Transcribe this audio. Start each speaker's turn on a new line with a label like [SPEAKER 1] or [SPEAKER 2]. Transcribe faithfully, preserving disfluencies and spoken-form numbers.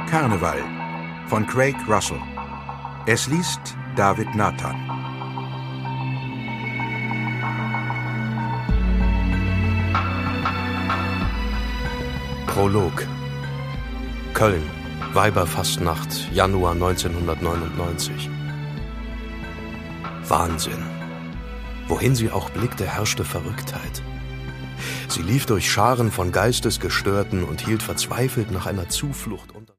[SPEAKER 1] Karneval von Craig Russell. Es liest David Nathan.
[SPEAKER 2] Prolog. Köln, Weiberfastnacht, Januar neunzehnhundertneunundneunzig. Wahnsinn. Wohin sie auch blickte, herrschte Verrücktheit. Sie lief durch Scharen von Geistesgestörten und hielt verzweifelt nach einer Zuflucht unter